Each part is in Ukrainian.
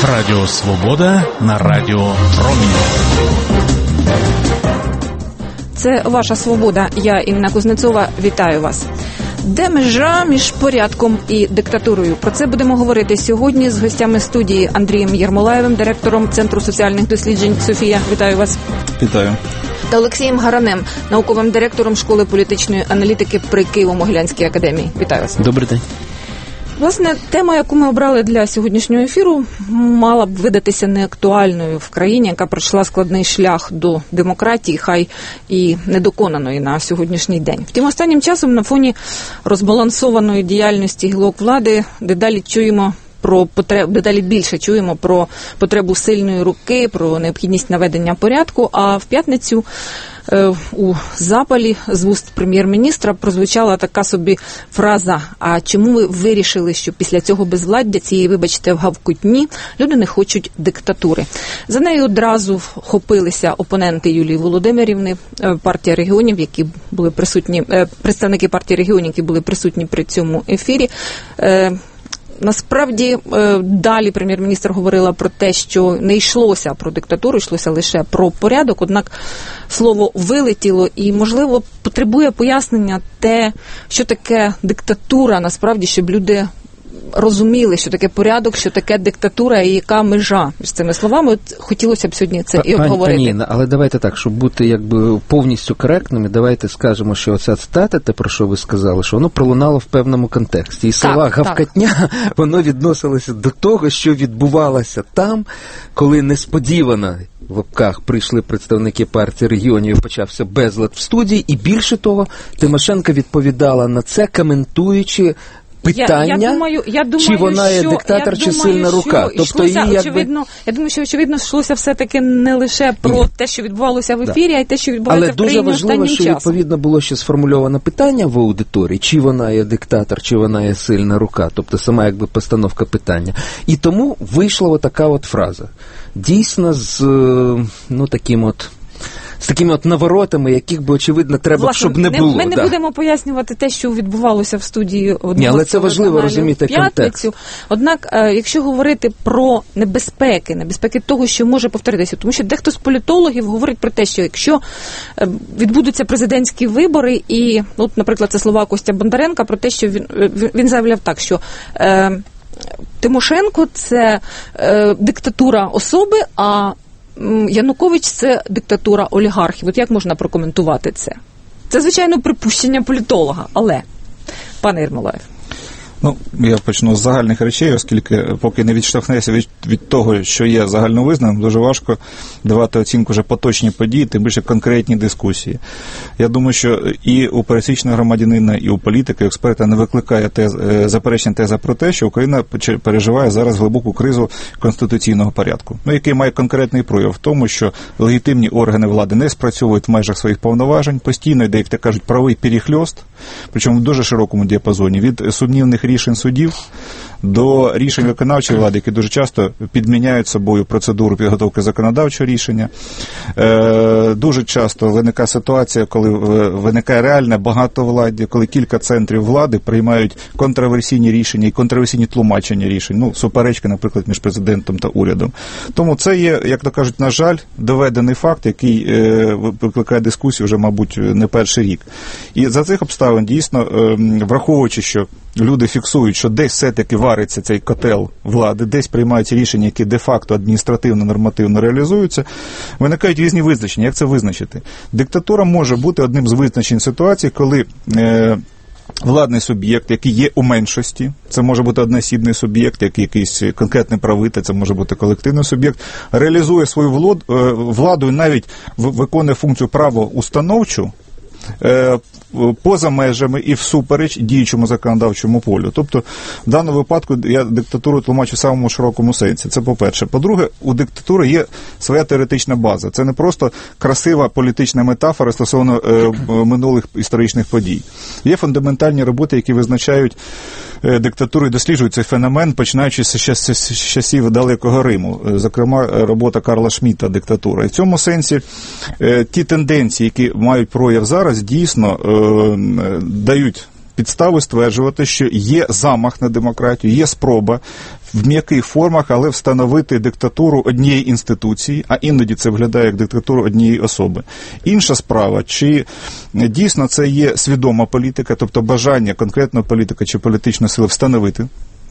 Радіо Свобода на Радіо Промінь. Це ваша свобода. Я, Інна Кузнецова, вітаю вас. Де межа між порядком і диктатурою? Про це будемо говорити сьогодні з гостями студії Андрієм Єрмолаєвим, директором Центру соціальних досліджень. Софія, вітаю вас. Вітаю. Та Олексієм Гаранем, науковим директором Школи політичної аналітики при Києво-Могилянській академії. Вітаю вас. Добрий день. Власне, тема, яку ми обрали для сьогоднішнього ефіру, мала б видатися неактуальною в країні, яка пройшла складний шлях до демократії, хай і недоконаної на сьогоднішній день. Втім, останнім часом на фоні розбалансованої діяльності гілок влади дедалі більше чуємо про потребу сильної руки, про необхідність наведення порядку, а в п'ятницю у запалі з вуст прем'єр-міністра прозвучала така собі фраза: «А чому ви вирішили, що після цього безвладдя, цієї, вибачте, вгавкутні, люди не хочуть диктатури?» За нею одразу вхопилися опоненти Юлії Володимирівни, партія регіонів, які були присутні, представники партії регіонів, які були присутні при цьому ефірі. Насправді, далі прем'єр-міністр говорила про те, що не йшлося про диктатуру, йшлося лише про порядок, однак слово вилетіло і, можливо, потребує пояснення те, що таке диктатура, насправді, щоб люди розуміли, що таке порядок, що таке диктатура і яка межа між цими словами. От хотілося б сьогодні це і обговорити. Пані Інна, але давайте так, щоб бути повністю коректними, давайте скажемо, що оця цитата, те, про що ви сказали, що воно пролунало в певному контексті. І слова «гавкатня», воно відносилося до того, що відбувалося там, коли несподівано в лапках прийшли представники партії регіонів і почався безлад в студії. І більше того, Тимошенко відповідала на це, коментуючи питання, я думаю, чи вона є диктатор, чи сильна рука. Тобто я думаю, що очевидно йшлося все-таки не лише про те, що відбувалося в ефірі, а й те, що відбувається в країні останнім часом. Але дуже важливо, що відповідно було ще сформульоване питання в аудиторії, чи вона є диктатор, чи вона є сильна рука. Тобто сама постановка питання. І тому вийшла така от фраза. Дійсно з такими наворотами, яких би, очевидно, треба, власне, щоб не було. Ми не будемо пояснювати те, що відбувалося в студії одного. Але це важливо розуміти контекст. Однак, якщо говорити про небезпеки того, що може повторитися, тому що дехто з політологів говорить про те, що якщо відбудуться президентські вибори, і, наприклад, це слова Костя Бондаренка про те, що він заявляв так, що Тимошенко – це диктатура особи, а Янукович – це диктатура олігархів. От як можна прокоментувати це? Це, звичайно, припущення політолога, але, пане Єрмолаєв. Я почну з загальних речей, оскільки поки не відштовхнеться від того, що є загальновизнаним, дуже важко давати оцінку вже поточні події, тим більше конкретні дискусії. Я думаю, що і у пересічного громадянина, і у політика, і експерта не викликає заперечення теза про те, що Україна переживає зараз глибоку кризу конституційного порядку, який має конкретний прояв в тому, що легітимні органи влади не спрацьовують в межах своїх повноважень, постійно йде, як кажуть, правовий перехльост, причому в дуже широкому діапазоні, від сумнівних рішень судів до рішень виконавчої влади, які дуже часто підміняють собою процедуру підготовки законодавчого рішення. Дуже часто виникає ситуація, коли виникає реальне багатовладдя, коли кілька центрів влади приймають контроверсійні рішення і контроверсійні тлумачення рішень, суперечки, наприклад, між президентом та урядом. Тому це є, як то кажуть, на жаль, доведений факт, який викликає дискусію вже, мабуть, не перший рік. І за цих обставин, дійсно, враховуючи, що люди фіксують, що десь все-таки вариться цей котел влади, десь приймаються рішення, які де-факто адміністративно-нормативно реалізуються, виникають різні визначення. Як це визначити? Диктатура може бути одним з визначень ситуації, коли владний суб'єкт, який є у меншості, це може бути одноосібний суб'єкт, як якийсь конкретний правитель, це може бути колективний суб'єкт, реалізує свою владу і навіть виконує функцію правоустановчу, поза межами і всупереч діючому законодавчому полю. Тобто, в даному випадку я диктатуру тлумачу в самому широкому сенсі. Це по-перше. По-друге, у диктатури є своя теоретична база. Це не просто красива політична метафора стосовно минулих історичних подій. Є фундаментальні роботи, які визначають диктатуру і досліджують цей феномен, починаючи з часів Далекого Риму. Зокрема, робота Карла Шмідта «Диктатура». І в цьому сенсі ті тенденції, які мають прояв зараз, дійсно дають підстави стверджувати, що є замах на демократію, є спроба в м'яких формах, але встановити диктатуру однієї інституції, а іноді це виглядає як диктатуру однієї особи. Інша справа, чи дійсно це є свідома політика, тобто бажання конкретного політика чи політичної сили встановити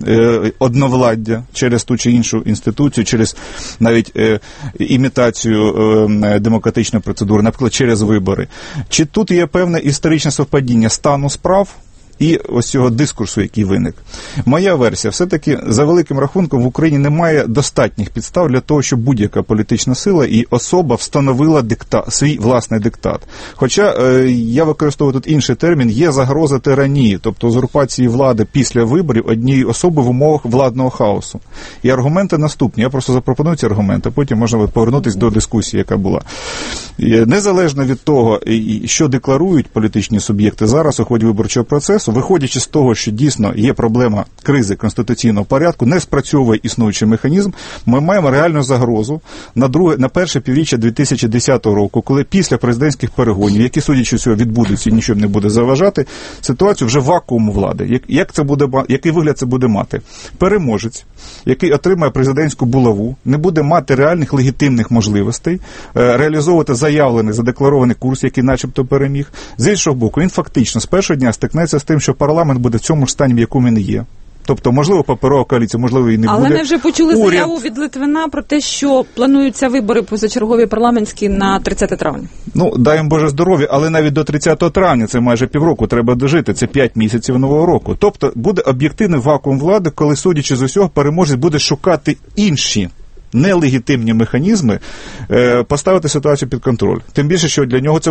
одновладдя через ту чи іншу інституцію, через навіть імітацію демократичної процедури, наприклад, через вибори. Чи тут є певне історичне совпадіння стану справ і ось цього дискурсу, який виник? Моя версія, все-таки, за великим рахунком, в Україні немає достатніх підстав для того, щоб будь-яка політична сила і особа встановила свій власний диктат. Хоча я використовую тут інший термін, є загроза тиранії, тобто узурпації влади після виборів однієї особи в умовах владного хаосу. І аргументи наступні. Я просто запропоную ці аргументи, потім можна повернутися до дискусії, яка була. Незалежно від того, що декларують політичні суб'єкти зараз у ході виборчого процесу, виходячи з того, що дійсно є проблема кризи конституційного порядку, не спрацьовує існуючий механізм, ми маємо реальну загрозу на перше півріччя 2010 року, коли після президентських перегонів, які, судячи з цього, відбудуться і нічого не буде заважати, ситуацію вже вакууму влади. Який вигляд це буде мати? Переможець, який отримає президентську булаву, не буде мати реальних легітимних можливостей реалізовувати заявлений, задекларований курс, який начебто переміг. З іншого боку, він фактично з першого дня стикнеться з тим, що парламент буде в цьому ж стані, в якому він є. Тобто, можливо, паперова коаліція, можливо, і не буде. Але ми вже почули заяву від Литвина про те, що плануються вибори позачергові парламентські на 30 травня. Дай їм Боже здоров'я, але навіть до 30 травня, це майже півроку, треба дожити, це 5 місяців нового року. Тобто, буде об'єктивний вакуум влади, коли, судячи з усього, переможець буде шукати інші нелегітимні механізми поставити ситуацію під контроль. Тим більше, що для нього це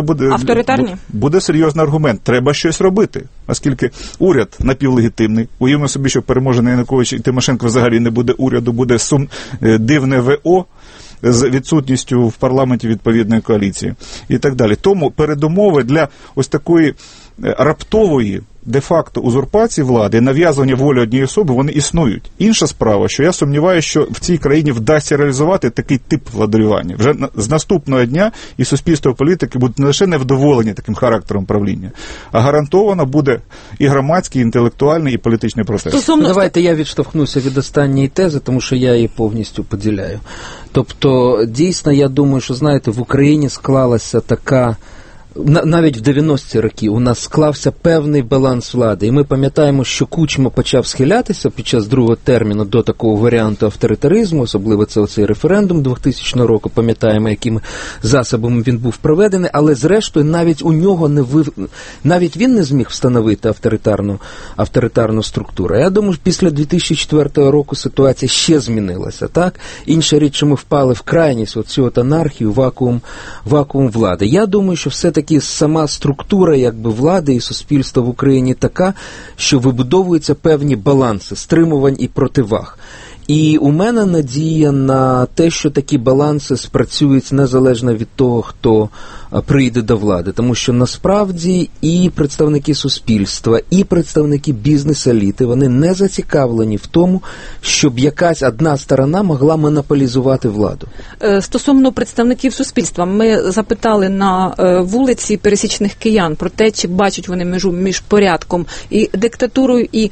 буде серйозний аргумент. Треба щось робити, оскільки уряд напівлегітимний. Уявимо собі, що переможений Янукович і Тимошенко взагалі не буде уряду, буде дивне ВО з відсутністю в парламенті відповідної коаліції і так далі. Тому передумови для ось такої раптової де-факто узурпації влади і нав'язування волі однієї особи, вони існують. Інша справа, що я сумніваюся, що в цій країні вдасться реалізувати такий тип владарювання. Вже з наступного дня і суспільство, і політики будуть не лише невдоволені таким характером правління, а гарантовано буде і громадський, і інтелектуальний, і політичний процес. Давайте я відштовхнуся від останньої тези, тому що я її повністю поділяю. Тобто, дійсно, я думаю, що, знаєте, в Україні склалася така... Навіть в 90-ті роки у нас склався певний баланс влади. І ми пам'ятаємо, що Кучма почав схилятися під час другого терміну до такого варіанту авторитаризму, особливо це оцей референдум 2000 року, пам'ятаємо, якими засобами він був проведений, але зрештою навіть у нього навіть він не зміг встановити авторитарну структуру. Я думаю, що після 2004 року ситуація ще змінилася, так? Інша річ, що ми впали в крайність, оцю анархію, вакуум влади. Я думаю, що все-таки сама структура якби влади і суспільства в Україні така, що вибудовуються певні баланси, стримувань і противаг. І у мене надія на те, що такі баланси спрацюють незалежно від того, хто прийде до влади. Тому що насправді і представники суспільства, і представники бізнес-еліти, вони не зацікавлені в тому, щоб якась одна сторона могла монополізувати владу. Стосовно представників суспільства, ми запитали на вулиці пересічних киян про те, чи бачать вони межу між порядком і диктатурою, і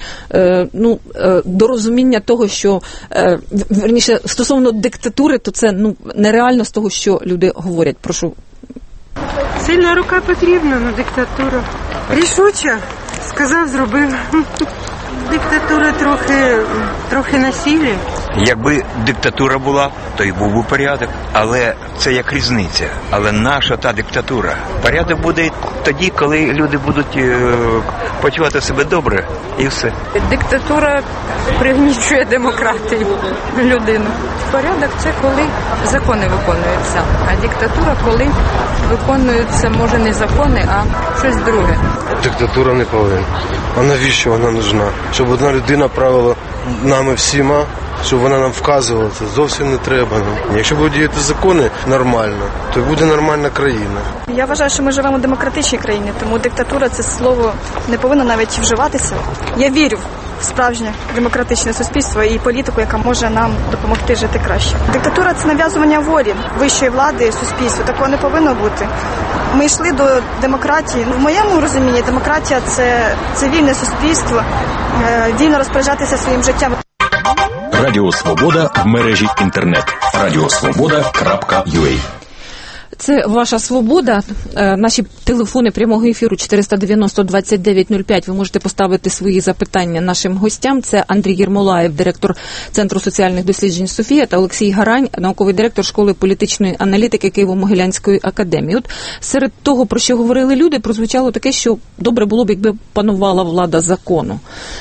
до розуміння того, що верніше, стосовно диктатури, то це нереально з того, що люди говорять. Прошу. Сильна рука потрібна, але диктатура. Рішуча, сказав, зробив. Диктатура трохи насилля. Якби диктатура була, то й був би порядок. Але це як різниця. Але наша та диктатура. Порядок буде тоді, коли люди будуть почувати себе добре, і все. Диктатура пригнічує демократію людину. Порядок – це коли закони виконуються. А диктатура – коли виконуються, може, не закони, а щось друге. Диктатура не повинна. А навіщо вона нужна? Щоб одна людина правила нами всіма, щоб вона нам вказувала, це зовсім не треба. Якщо будуть діяти закони нормально, то буде нормальна країна. Я вважаю, що ми живемо в демократичній країні, тому диктатура – це слово не повинно навіть вживатися. Я вірю в справжнє демократичне суспільство і політику, яка може нам допомогти жити краще. Диктатура – це нав'язування волі вищої влади, суспільства. Такого не повинно бути. Ми йшли до демократії. В моєму розумінні демократія – це вільне суспільство, вільно розпоряджатися своїм життям. Радіо Свобода в мережі інтернет. radiosvoboda.ua. Це ваша свобода. Наші телефони прямого ефіру 490-2905. Ви можете поставити свої запитання нашим гостям. Це Андрій Єрмолаєв, директор Центру соціальних досліджень «Софія», та Олексій Гарань, науковий директор Школи політичної аналітики Києво-Могилянської академії. От серед того, про що говорили люди, прозвучало таке, що добре було б, якби панувала влада закону.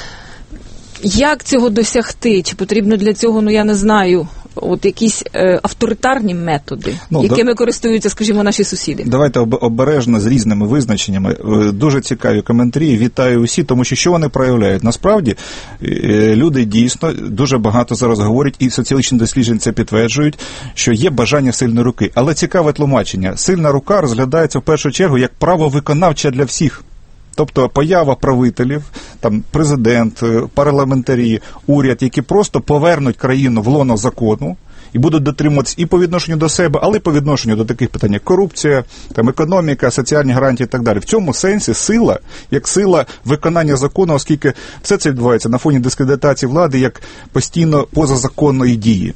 Як цього досягти? Чи потрібно для цього, я не знаю, от якісь авторитарні методи, якими користуються, скажімо, наші сусіди? Давайте обережно з різними визначеннями. Дуже цікаві коментарі. Вітаю усі, тому що вони проявляють? Насправді, люди дійсно дуже багато зараз говорять, і соціологічні дослідження це підтверджують, що є бажання сильної руки. Але цікаве тлумачення. Сильна рука розглядається в першу чергу як право виконавче для всіх. Тобто поява правителів, там президент, парламентарі, уряд, які просто повернуть країну в лоно закону і будуть дотримуватися і по відношенню до себе, але й по відношенню до таких питань, як корупція, там, економіка, соціальні гарантії і так далі. В цьому сенсі сила, як сила виконання закону, оскільки все це відбувається на фоні дискредитації влади як постійно позазаконної дії.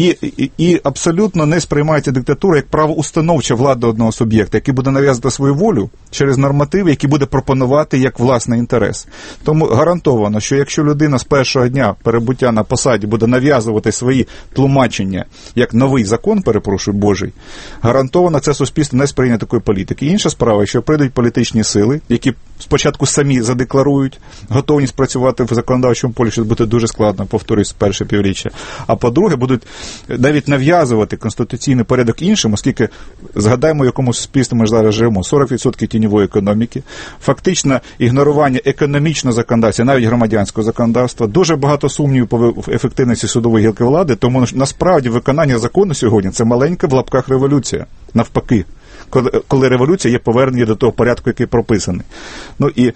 І абсолютно не сприймається диктатура як правоустановча влада одного суб'єкта, який буде нав'язувати свою волю через нормативи, які буде пропонувати як власний інтерес. Тому гарантовано, що якщо людина з першого дня перебуття на посаді буде нав'язувати свої тлумачення як новий закон, перепрошую, Божий, гарантовано це суспільство не сприйняє такої політики. Інша справа, що прийдуть політичні сили, які спочатку самі задекларують готовність працювати в законодавчому полі, що буде дуже складно, повторюсь, перше півріччя. А по-друге, будуть навіть нав'язувати конституційний порядок іншим, оскільки, згадаємо, в якому суспільстві ми зараз живемо, 40% тіньової економіки, фактично ігнорування економічного законодавства, навіть громадянського законодавства, дуже багато сумнівів по ефективності судової гілки влади, тому насправді виконання закону сьогодні – це маленька в лапках революція, навпаки. Коли революція є повернення до того порядку, який прописаний. І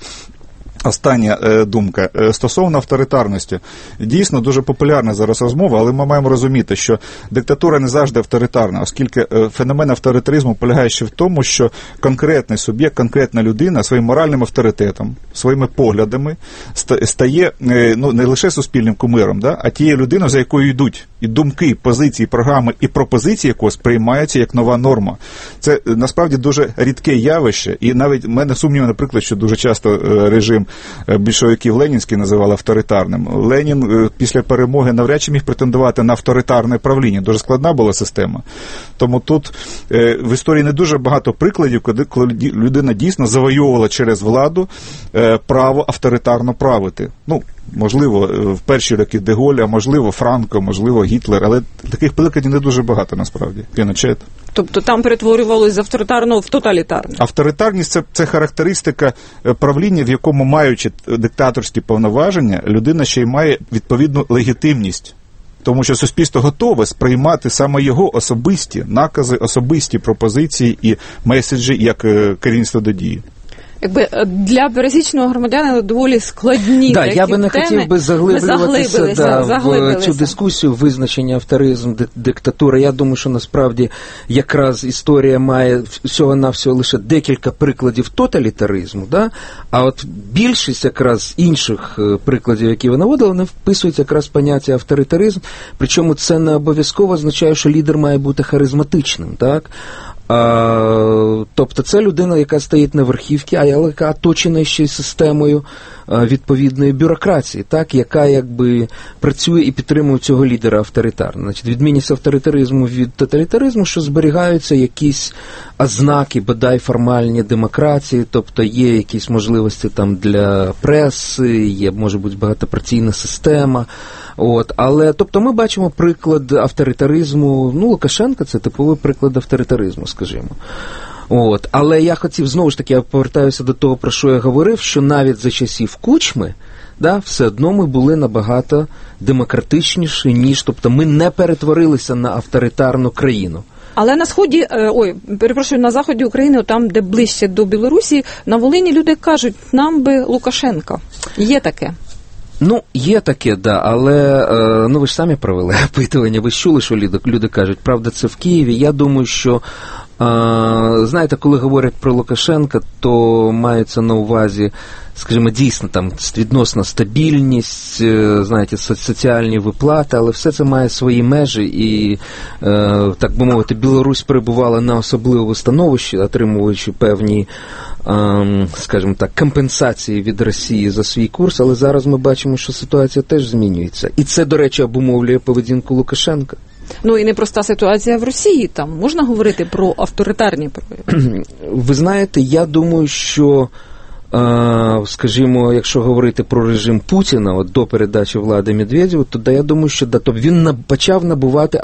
остання думка. Стосовно авторитарності. Дійсно, дуже популярна зараз розмова, але ми маємо розуміти, що диктатура не завжди авторитарна, оскільки феномен авторитаризму полягає ще в тому, що конкретний суб'єкт, конкретна людина своїм моральним авторитетом, своїми поглядами стає не лише суспільним кумиром, а тією людиною, за якою йдуть і думки, позиції, програми і пропозиції якого сприймаються як нова норма. Це насправді дуже рідке явище, і навіть в мене сумніви, наприклад, що дуже часто режим більшовиків ленінський називали авторитарним. Ленін після перемоги навряд чи міг претендувати на авторитарне правління. Дуже складна була система. Тому тут в історії не дуже багато прикладів, коли людина дійсно завойовувала через владу право авторитарно правити. Можливо, в перші роки де Голля, можливо, Франко, можливо, Гітлер, але таких прикладів не дуже багато, насправді. Піночет. Тобто там перетворювалося з авторитарного в тоталітарне? Авторитарність – це характеристика правління, в якому, маючи диктаторські повноваження, людина ще й має відповідну легітимність. Тому що суспільство готове сприймати саме його особисті накази, особисті пропозиції і меседжі як керівництво до дії. Для пересічного громадянина доволі складні такі теми. Я би не хотів би заглиблюватися в цю дискусію, визначення авторизм, диктатура. Я думаю, що насправді якраз історія має всього-навсього лише декілька прикладів тоталітаризму, а от більшість якраз інших прикладів, які ви наводили, вони вписують якраз поняття авторитаризм, причому це не обов'язково означає, що лідер має бути харизматичним, так? Тобто це людина, яка стоїть на верхівці, а яка оточена ще й системою відповідної бюрократії, так, яка якби працює і підтримує цього лідера авторитарно. Значить, відмінність авторитаризму від тоталітаризму, що зберігаються якісь ознаки, бодай формальні демократії, тобто є якісь можливості там для преси, є, може бути, багатопартійна система. Але, тобто, ми бачимо приклад авторитаризму, Лукашенка – це типовий приклад авторитаризму, скажімо. Але я хотів, знову ж таки, я повертаюся до того, про що я говорив, що навіть за часів Кучми, все одно ми були набагато демократичніші, ніж, тобто, ми не перетворилися на авторитарну країну. Але на сході, на заході України, там, де ближче до Білорусі, на Волині люди кажуть, нам би Лукашенка. Є таке? Є таке, але ви ж самі провели опитування, ви ж чули, що люди кажуть, правда, це в Києві. Я думаю, що Знаєте, коли говорять про Лукашенка, то мається на увазі, скажімо, дійсно там відносна стабільність, знаєте, соціальні виплати, але все це має свої межі і, так би мовити, Білорусь перебувала на особливому становищі, отримуючи певні, скажімо так, компенсації від Росії за свій курс, але зараз ми бачимо, що ситуація теж змінюється. І це, до речі, обумовлює поведінку Лукашенка. Ну і непроста ситуація в Росії, там можна говорити про авторитарні прояви? Ви знаєте, я думаю, що, скажімо, якщо говорити про режим Путіна, от до передачі влади Медведєву, то я думаю, що тобто він почав набувати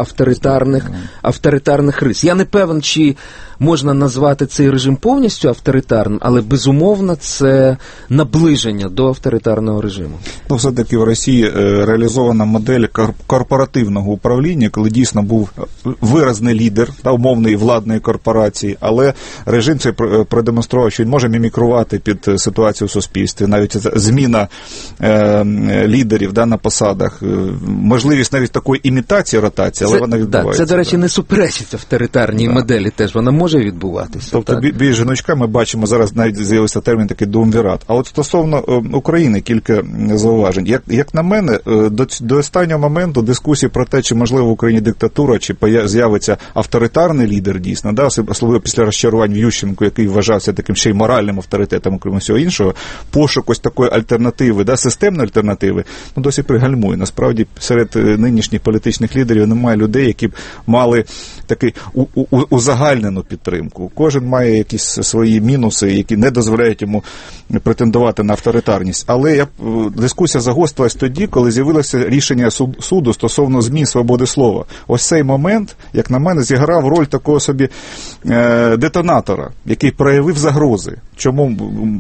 авторитарних рис. Я не певен, чи можна назвати цей режим повністю авторитарним, але безумовно це наближення до авторитарного режиму. Ну, все-таки в Росії реалізована модель корпоративного управління, коли дійсно був виразний лідер, умовної владної корпорації, але режим цей продемонстрував, що він може мімікрувати під ситуацію в суспільстві, навіть зміна лідерів на посадах, можливість навіть такої імітації ротації, але вона відбувається. Це, до речі, не суперечить авторитарній моделі теж, вона може відбуватися. Тобто більш жіночка ми бачимо, зараз навіть з'явився термін такий думвірат. А от стосовно України кілька зауважень. Як на мене, до останнього моменту дискусії про те, чи можливо в Україні диктатура, чи з'явиться авторитарний лідер дійсно, особливо після розчарувань в Ющенку, який вважався таким ще й моральним авторитетом, окрім всього іншого, пошук ось такої альтернативи, системної альтернативи, досі пригальмує. Насправді, серед нинішніх політичних лідерів немає людей, які б мали такий узагальнену підтримку. Кожен має якісь свої мінуси, які не дозволяють йому претендувати на авторитарність. Але дискусія загострилась тоді, коли з'явилося рішення суду стосовно змін свободи слова. Ось цей момент, як на мене, зіграв роль такого собі детонатора, який проявив загрози. Чому,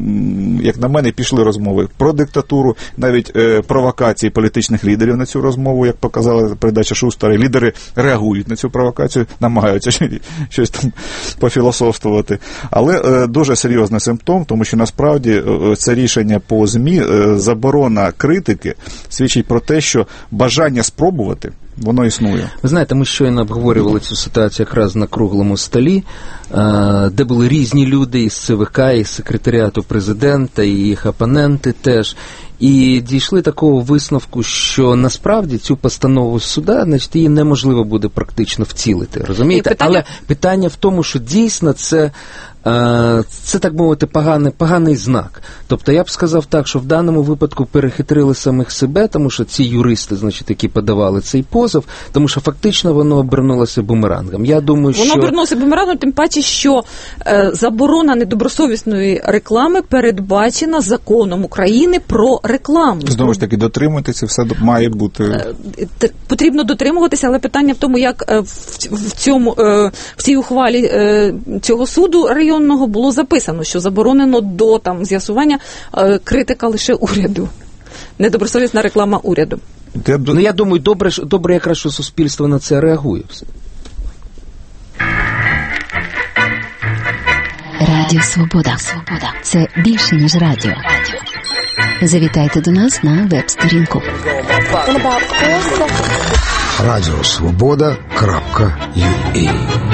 як на мене, пішли розмови про диктатуру, навіть провокації політичних лідерів на цю розмову, як показала передача Шустера. Лідери реагують на цю провокацію, намагаються щось там пофілософствувати. Але дуже серйозний симптом, тому що насправді це рішення по ЗМІ, заборона критики, свідчить про те, що бажання спробувати воно існує. Ви знаєте, ми щойно обговорювали цю ситуацію якраз на круглому столі, де були різні люди із ЦВК, із секретаріату президента, і їх опоненти теж. І дійшли такого висновку, що насправді цю постанову суда, значить, її неможливо буде практично втілити, розумієте? Але питання в тому, що дійсно це, так мовити, поганий знак. Тобто я б сказав так, що в даному випадку перехитрили самих себе, тому що ці юристи, значить, які подавали цей позов, тому що фактично воно обернулося бумерангом. Я думаю, воно обернулося бумерангом, тим паче, що заборона недобросовісної реклами передбачена законом України про рекламу. Знову ж таки, дотримуйтеся, все має бути. Потрібно дотримуватися, але питання в тому, як в цій ухвалі цього суду районного було записано, що заборонено до з'ясування критика лише уряду. Недобросовісна реклама уряду. Я думаю, добре якраз, що суспільство на це реагує. Радіо Свобода. Це більше, ніж радіо. Завітайте до нас на веб-сторінку. Радіосвобода.ua.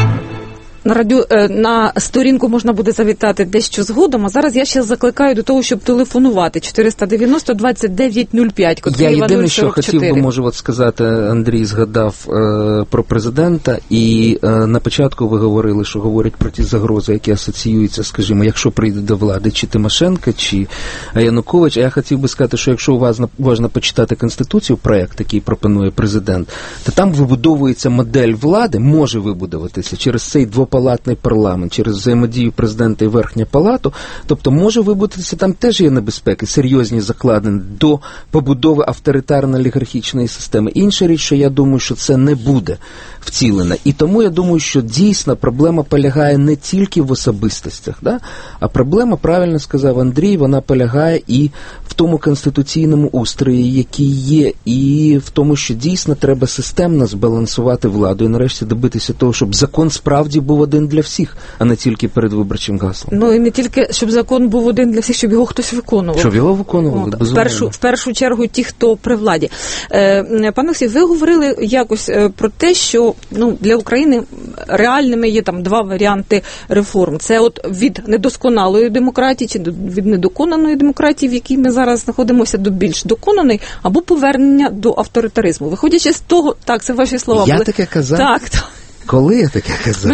На сторінку можна буде завітати дещо згодом, а зараз я ще закликаю до того, щоб телефонувати. 490-2905, Я єдине, що хотів би, може, сказати, Андрій згадав про президента, і на початку ви говорили, що говорять про ті загрози, які асоціюються, скажімо, якщо прийде до влади чи Тимошенко, чи Янукович. А я хотів би сказати, що якщо уважно почитати Конституцію, проект, який пропонує президент, то там вибудовується модель влади, може вибудуватися через цей двопалатний парламент, через взаємодію президента і верхня палату, тобто може вибудуватися, там теж є небезпеки, серйозні закладені до побудови авторитарно-олігархічної системи. Інша річ, що я думаю, що це не буде втілено. І тому я думаю, що дійсно проблема полягає не тільки в особистостях, а проблема, правильно сказав Андрій, вона полягає і в тому конституційному устрої, який є, і в тому, що дійсно треба системно збалансувати владу і нарешті добитися того, щоб закон справді був один для всіх, а не тільки передвиборчим гаслом. Ну і не тільки, щоб закон був один для всіх, щоб його хтось виконував. Щоб його виконували, безумовно. В першу чергу ті, хто при владі. Пане Олексій, ви говорили якось про те, що для України реальними є там два варіанти реформ. Це от від недосконалої демократії чи від недоконаної демократії, в якій ми зараз знаходимося, до більш доконаної, або повернення до авторитаризму. Виходячи з того, так, це ваші слова. Я таке казав? Так. Коли я таке казав?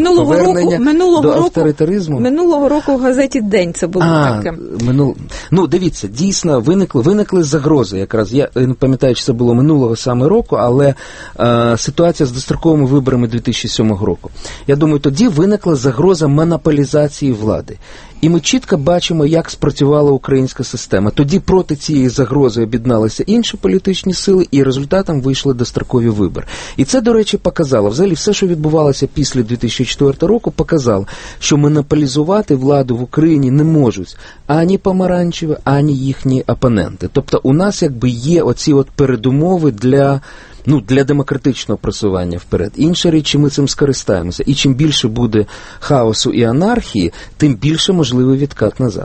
Минулого року в газеті «День» це було таке. Дивіться, дійсно, виникли загрози якраз. Я не пам'ятаю, чи це було минулого саме року, але ситуація з достроковими виборами 2007 року. Я думаю, тоді виникла загроза монополізації влади. І ми чітко бачимо, як спрацювала українська система. Тоді проти цієї загрози об'єдналися інші політичні сили, і результатом вийшли дострокові вибори. І це, до речі, показало. Взагалі, все, що відбувалося після 2004 року, показало, що монополізувати владу в Україні не можуть ані помаранчеві, ані їхні опоненти. Тобто у нас якби є оці от передумови для демократичного просування вперед. Інша річ, ми цим скористаємося. І чим більше буде хаосу і анархії, тим більше можливий відкат назад.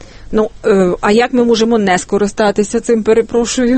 А як ми можемо не скористатися цим, перепрошую?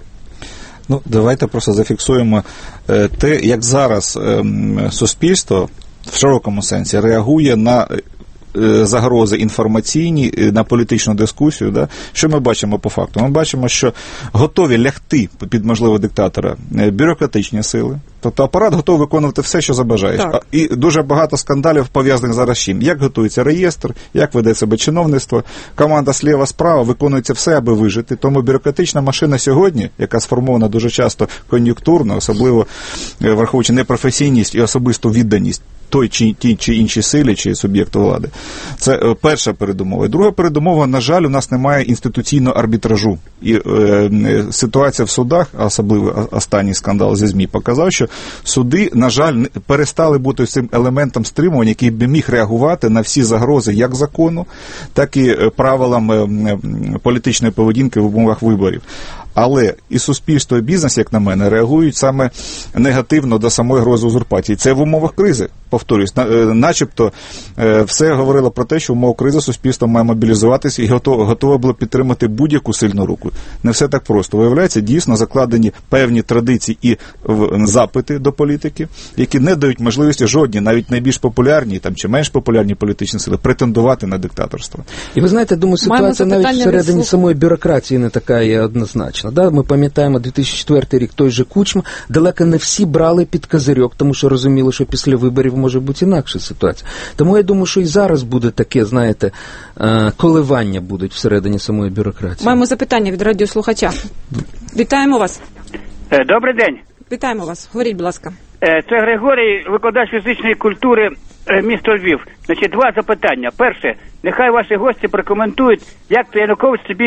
Давайте просто зафіксуємо те, як зараз суспільство в широкому сенсі реагує на загрози інформаційні, на політичну дискусію. Да? Що ми бачимо по факту? Ми бачимо, що готові лягти під можливого диктатора бюрократичні сили. Тобто апарат готовий виконувати все, що забажаєш. І дуже багато скандалів пов'язаних зараз з чим. Як готується реєстр, як веде себе чиновництво, команда сліва-справа, виконується все, аби вижити. Тому бюрократична машина сьогодні, яка сформована дуже часто кон'юнктурно, особливо враховуючи непрофесійність і особисту відданість той чи іншій силі, чи суб'єкту влади. Це перша передумова. І друга передумова, на жаль, у нас немає інституційного арбітражу. І ситуація в судах, а особливо останній скандал зі ЗМІ, показав, що суди, на жаль, перестали бути цим елементом стримування, який би міг реагувати на всі загрози як закону, так і правилам політичної поведінки в умовах виборів. Але і суспільство, і бізнес, як на мене, реагують саме негативно до самої грози узурпації. Це в умовах кризи, повторюсь. Начебто все говорило про те, що в умовах кризи суспільство має мобілізуватися і готове було підтримати будь-яку сильну руку. Не все так просто. Виявляється, дійсно закладені певні традиції і запити до політики, які не дають можливості жодній, навіть найбільш популярні чи менш популярні політичні сили претендувати на диктаторство. І ви знаєте, думаю, ситуація навіть всередині самої бюрократії не така є однозначна. Да? Ми пам'ятаємо 2004 рік, той же Кучма, далеко не всі брали під козирьок, тому що розуміли, що після виборів може бути інакша ситуація. Тому я думаю, що і зараз буде таке, знаєте, коливання будуть всередині самої бюрократії. Маємо запитання від радіослухача. Вітаємо вас. Добрий день. Вітаємо вас. Говоріть, будь ласка. Це Григорій, викладач фізичної культури, місто Львів. Значить, два запитання. Перше, нехай ваші гості прокоментують, як Янукович собі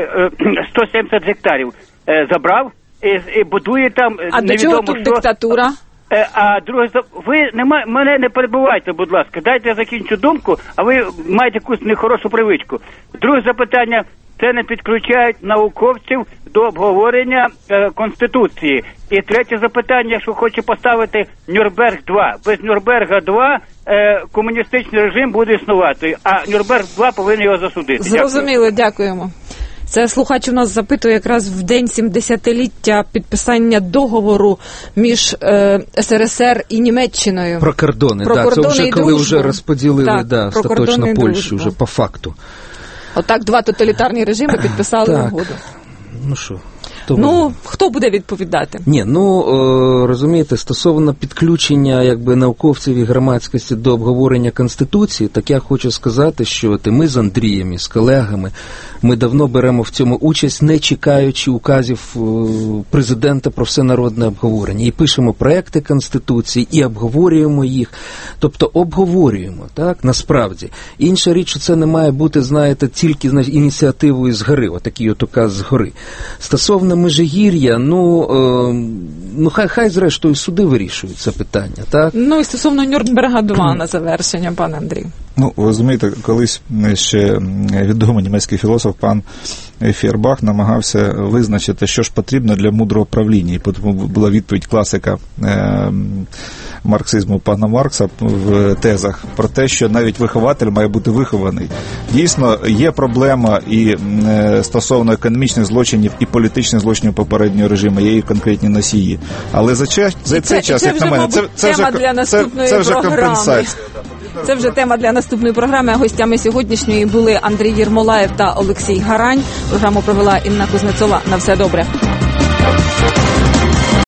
170 гектарів забрав і будує там невідомо що. А до чого тут диктатура? А друге, ви мене не перебивайте, будь ласка. Дайте я закінчу думку, а ви маєте якусь нехорошу привичку. Друге запитання, це не підключають науковців до обговорення Конституції. І третє запитання, що хочу поставити Нюрнберг-2. Без Нюрнберга-2 комуністичний режим буде існувати, а Нюрнберг-2 повинен його засудити. Зрозуміло, дякуємо. Це слухач у нас запитує якраз в день 70-ліття підписання договору між СРСР і Німеччиною. Про кордони, це вже коли вже розподілили остаточно Польщу, вже по факту. Отак два тоталітарні режими підписали угоду. Ну що? Хто буде відповідати? Ні, розумієте, стосовно підключення науковців і громадськості до обговорення Конституції, так я хочу сказати, що ми з Андрієм і з колегами, ми давно беремо в цьому участь, не чекаючи указів президента про всенародне обговорення. І пишемо проекти Конституції, і обговорюємо їх. Тобто обговорюємо, так, насправді. Інша річ, що це не має бути, знаєте, тільки ініціативою згори, отакий указ згори. Стосовно Межигір'я, хай зрештою суди вирішують це питання, так? І стосовно Нюрнберга-2 на завершення, пане Андрій. Ну, ви розумієте, колись ще відомий німецький філософ пан Фейербах намагався визначити, що ж потрібно для мудрого правління. І тому була відповідь класика марксизму пана Маркса в тезах про те, що навіть вихователь має бути вихований. Дійсно, є проблема і стосовно економічних злочинів і політичних злочинів попереднього режиму, є і конкретні носії. Але за цей час, як на мене, це вже компенсація. Це вже тема для наступної програми. А гостями сьогоднішньої були Андрій Єрмолаєв та Олексій Гарань. Програму провела Інна Кузнецова. На все добре.